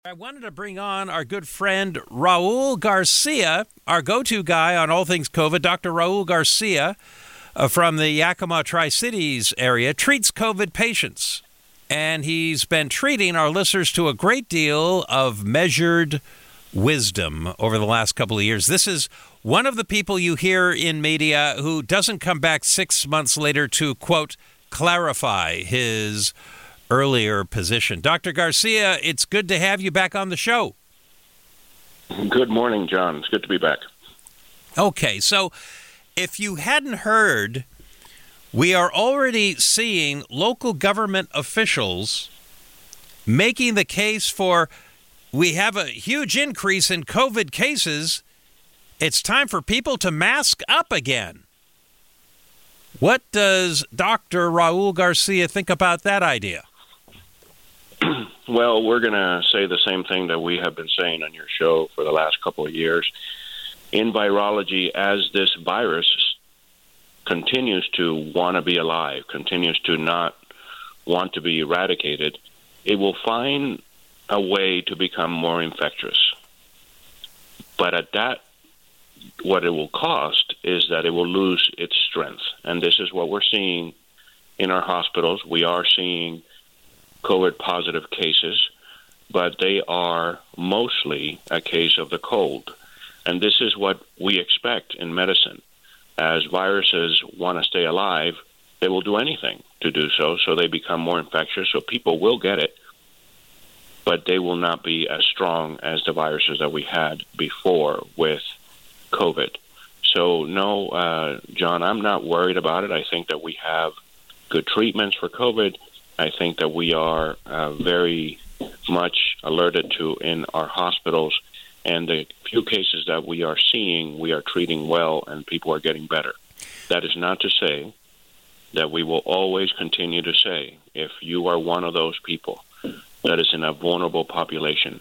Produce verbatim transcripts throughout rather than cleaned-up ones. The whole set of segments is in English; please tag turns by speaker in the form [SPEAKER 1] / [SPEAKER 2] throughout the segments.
[SPEAKER 1] I wanted to bring on our good friend Raul Garcia, our go-to guy on all things COVID. Doctor Raul Garcia uh, from the Yakima Tri-Cities area treats COVID patients. And he's been treating our listeners to a great deal of measured wisdom over the last couple of years. This is one of the people you hear in media who doesn't come back six months later to, quote, clarify his earlier position. Doctor Garcia, it's good to have you back on the show.
[SPEAKER 2] Good morning, John. It's good to be back.
[SPEAKER 1] Okay, so if you hadn't heard, we are already seeing local government officials making the case for, we have a huge increase in COVID cases. It's time for people to mask up again. What does Doctor Raul Garcia think about that idea?
[SPEAKER 2] Well, we're going to say the same thing that we have been saying on your show for the last couple of years. In virology, as this virus continues to want to be alive, continues to not want to be eradicated, it will find a way to become more infectious. But at that, what it will cost is that it will lose its strength. And this is what we're seeing in our hospitals. We are seeing COVID positive cases, but they are mostly a case of the cold. And this is what we expect in medicine. As viruses want to stay alive, they will do anything to do so, so they become more infectious, so people will get it, but they will not be as strong as the viruses that we had before with COVID. So no, uh, John, I'm not worried about it. I think that we have good treatments for COVID. I think that we are uh, very much alerted to in our hospitals, and the few cases that we are seeing, we are treating well, and people are getting better. That is not to say that we will always continue to say, if you are one of those people that is in a vulnerable population,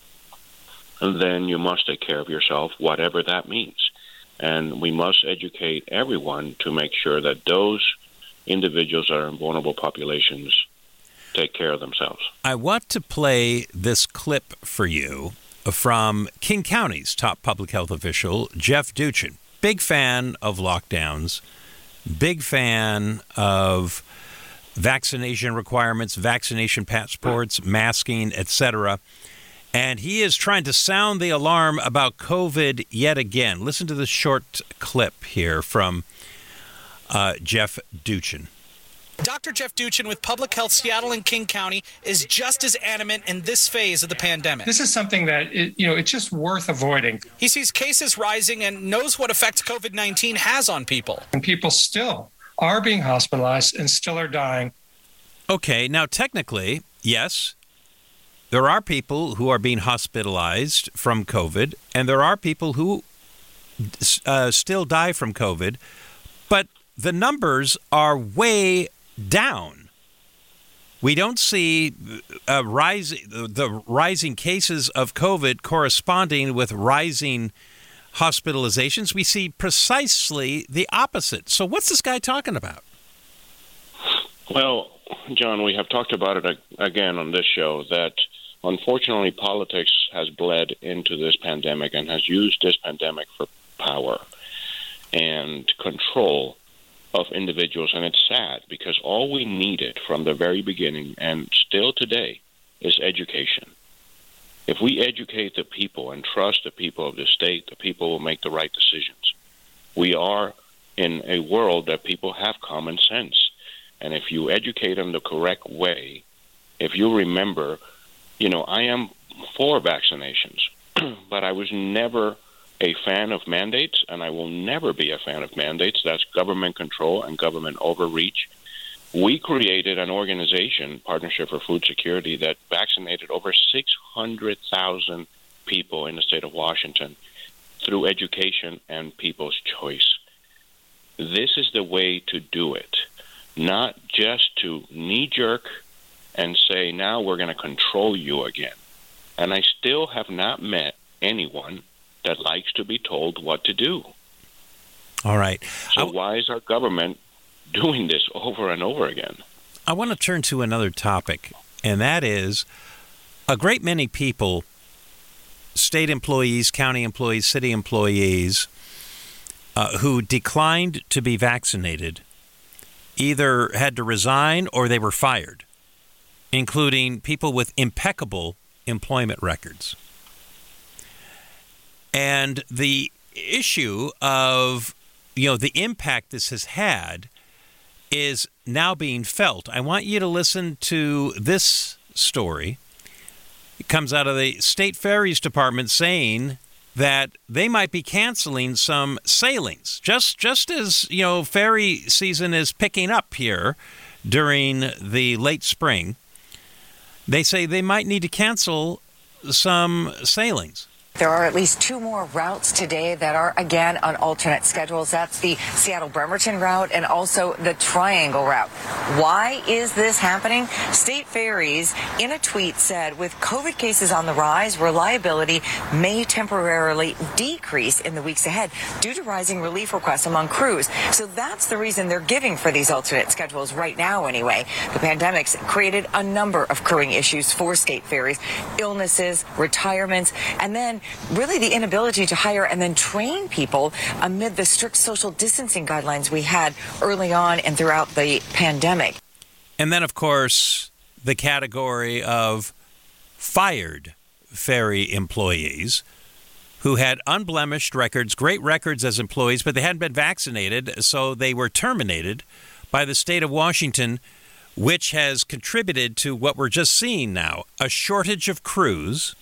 [SPEAKER 2] then you must take care of yourself, whatever that means. And we must educate everyone to make sure that those individuals that are in vulnerable populations take care of themselves.
[SPEAKER 1] I want to play this clip for you from King County's top public health official, Jeff Duchin. Big fan of lockdowns, big fan of vaccination requirements, vaccination passports, masking, et cetera. And he is trying to sound the alarm about COVID yet again. Listen to this short clip here from uh, Jeff Duchin.
[SPEAKER 3] Doctor Jeff Duchin with Public Health Seattle and King County is just as adamant in this phase of the pandemic.
[SPEAKER 4] This is something that, it, you know, it's just worth avoiding.
[SPEAKER 3] He sees cases rising and knows what effect COVID nineteen has on people.
[SPEAKER 4] And people still are being hospitalized and still are dying.
[SPEAKER 1] Okay, now technically, yes, there are people who are being hospitalized from COVID, and there are people who uh, still die from COVID, but the numbers are way down. We don't see uh, rise, the rising cases of COVID corresponding with rising hospitalizations. We see precisely the opposite. So what's this guy talking about?
[SPEAKER 2] Well, John, we have talked about it again on this show that unfortunately politics has bled into this pandemic and has used this pandemic for power and control of individuals. And it's sad because all we needed from the very beginning and still today is education. If we educate the people and trust the people of the state, the people will make the right decisions. We are in a world that people have common sense. And if you educate them the correct way, if you remember, you know, I am for vaccinations, but I was never a fan of mandates, and I will never be a fan of mandates. That's government control and government overreach. We created an organization, Partnership for Food Security, that vaccinated over six hundred thousand people in the state of Washington through education and people's choice. This is the way to do it, not just to knee-jerk and say, now we're going to control you again. And I still have not met anyone that likes to be told what to do.
[SPEAKER 1] All right.
[SPEAKER 2] So I, why is our government doing this over and over again?
[SPEAKER 1] I want to turn to another topic, and that is a great many people, state employees, county employees, city employees, uh, who declined to be vaccinated either had to resign or they were fired, including people with impeccable employment records. And the issue of, you know, the impact this has had is now being felt. I want you to listen to this story. It comes out of the State Ferries Department saying that they might be canceling some sailings, just just as, you know, ferry season is picking up here during the late spring. They say they might need to cancel some sailings.
[SPEAKER 5] There are at least two more routes today that are, again, on alternate schedules. That's the Seattle-Bremerton route and also the Triangle route. Why is this happening? State Ferries, in a tweet, said with COVID cases on the rise, reliability may temporarily decrease in the weeks ahead due to rising relief requests among crews. So that's the reason they're giving for these alternate schedules right now, anyway. The pandemic's created a number of crewing issues for State Ferries, illnesses, retirements, and then really the inability to hire and then train people amid the strict social distancing guidelines we had early on and throughout the pandemic.
[SPEAKER 1] And then, of course, the category of fired ferry employees who had unblemished records, great records as employees, but they hadn't been vaccinated, so they were terminated by the state of Washington, which has contributed to what we're just seeing now, a shortage of crews.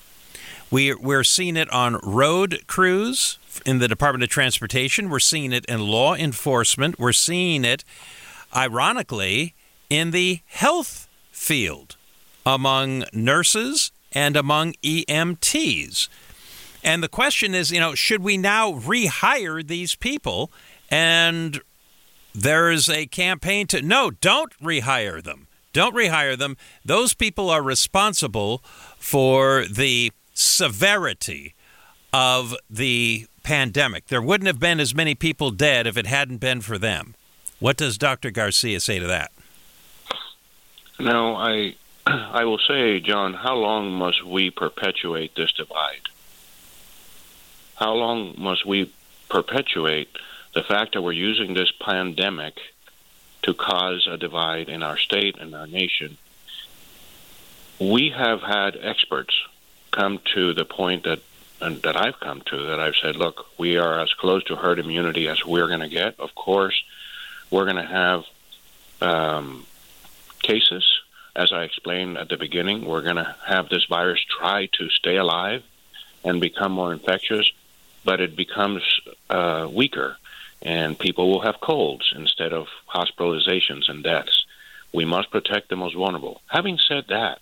[SPEAKER 1] We, we're seeing it on road crews in the Department of Transportation. We're seeing it in law enforcement. We're seeing it, ironically, in the health field among nurses and among E M Ts. And the question is, you know, should we now rehire these people? And there's a campaign to, no, don't rehire them. Don't rehire them. Those people are responsible for the severity of the pandemic. There wouldn't have been as many people dead if it hadn't been for them. What does Doctor Garcia say to that?
[SPEAKER 2] No, I I will say, John, how long must we perpetuate this divide? How long must we perpetuate the fact that we're using this pandemic to cause a divide in our state and our nation? We have had experts come to the point that and that I've come to, that I've said, look, we are as close to herd immunity as we're going to get. Of course, we're going to have um, cases, as I explained at the beginning. We're going to have this virus try to stay alive and become more infectious, but it becomes uh, weaker, and people will have colds instead of hospitalizations and deaths. We must protect the most vulnerable. Having said that,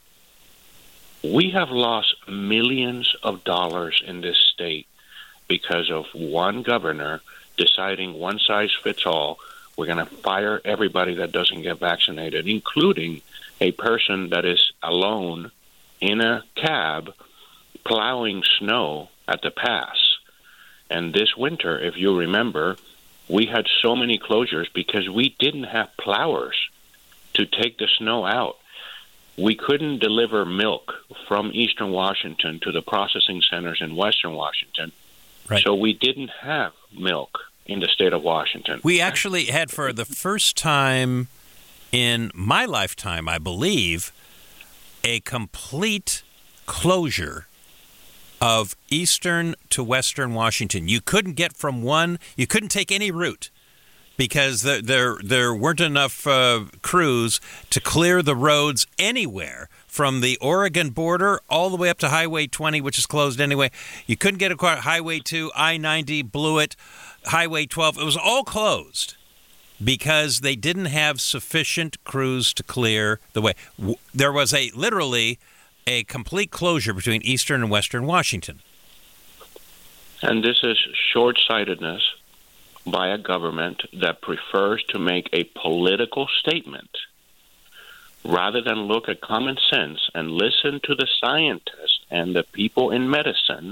[SPEAKER 2] we have lost millions of dollars in this state because of one governor deciding one size fits all. We're going to fire everybody that doesn't get vaccinated, including a person that is alone in a cab plowing snow at the pass. And this winter, if you remember, we had so many closures because we didn't have plowers to take the snow out. We couldn't deliver milk from Eastern Washington to the processing centers in Western Washington. Right. So we didn't have milk in the state of Washington.
[SPEAKER 1] We actually had, for the first time in my lifetime, I believe, a complete closure of Eastern to Western Washington. You couldn't get from one, you couldn't take any route, because there there, there weren't enough uh, crews to clear the roads anywhere from the Oregon border all the way up to Highway twenty, which is closed anyway. You couldn't get across Highway two, I ninety, Blewett, Highway twelve. It was all closed because they didn't have sufficient crews to clear the way. There was a literally a complete closure between Eastern and Western Washington.
[SPEAKER 2] And this is short-sightedness by a government that prefers to make a political statement rather than look at common sense and listen to the scientists and the people in medicine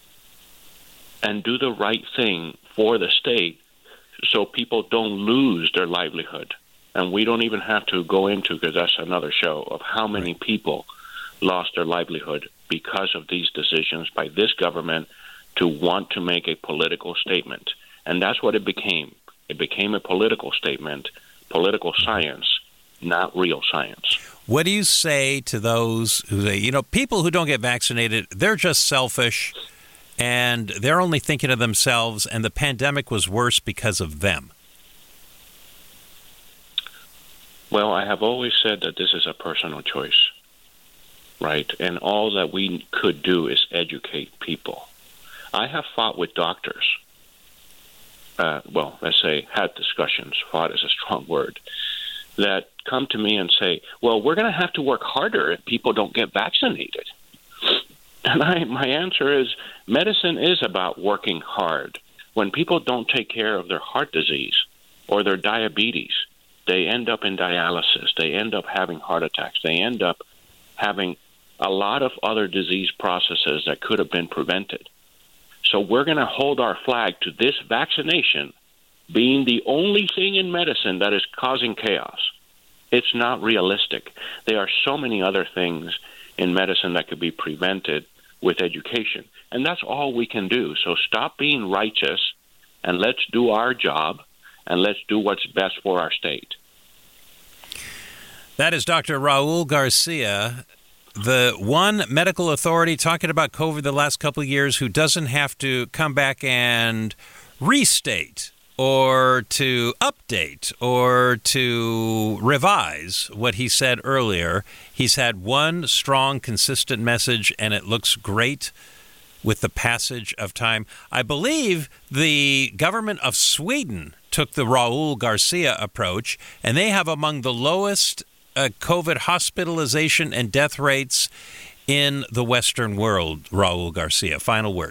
[SPEAKER 2] and do the right thing for the state so people don't lose their livelihood. And we don't even have to go into, because that's another show, of how many people lost their livelihood because of these decisions by this government to want to make a political statement. And that's what it became. It became a political statement, political science, not real science.
[SPEAKER 1] What do you say to those who say, you know, people who don't get vaccinated, they're just selfish and they're only thinking of themselves, and the pandemic was worse because of them?
[SPEAKER 2] Well, I have always said that this is a personal choice, right? And all that we could do is educate people. I have fought with doctors. Uh, well, let's say had discussions. Fought is a strong word. That come to me and say, well, we're going to have to work harder if people don't get vaccinated. And I, my answer is, medicine is about working hard. When people don't take care of their heart disease or their diabetes, they end up in dialysis. They end up having heart attacks. They end up having a lot of other disease processes that could have been prevented. So we're going to hold our flag to this vaccination being the only thing in medicine that is causing chaos. It's not realistic. There are so many other things in medicine that could be prevented with education. And that's all we can do. So stop being righteous and let's do our job and let's do what's best for our state.
[SPEAKER 1] That is Doctor Raul Garcia, the one medical authority talking about COVID the last couple of years who doesn't have to come back and restate or to update or to revise what he said earlier. He's had one strong, consistent message, and it looks great with the passage of time. I believe the government of Sweden took the Raul Garcia approach, and they have among the lowest uh, COVID hospitalization and death rates in the Western world. Raul Garcia, final word.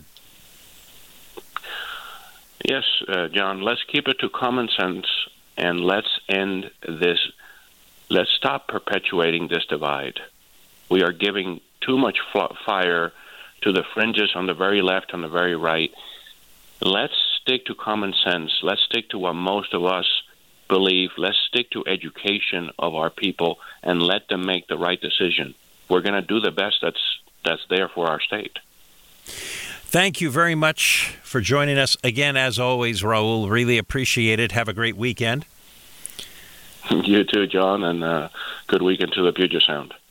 [SPEAKER 2] Yes, uh, John, let's keep it to common sense and let's end this. Let's stop perpetuating this divide. We are giving too much fl- fire to the fringes on the very left, on the very right. Let's stick to common sense. Let's stick to what most of us believe. Let's stick to education of our people and let them make the right decision. We're going to do the best that's that's there for our state.
[SPEAKER 1] Thank you very much for joining us again, as always, Raul. Really appreciate it. Have a great weekend.
[SPEAKER 2] You too, John, and uh, good weekend to the Puget Sound.